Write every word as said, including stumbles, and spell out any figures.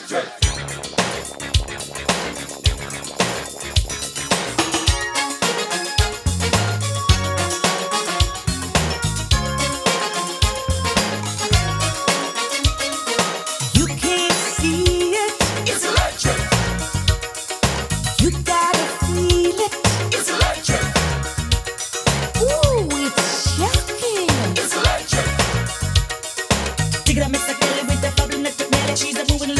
You can't see it. It's electric. You gotta feel it. It's electric. Ooh, it's shocking. It's electric. Dig it up, Mister Kelly with the bubbling at the belly. She's a moving.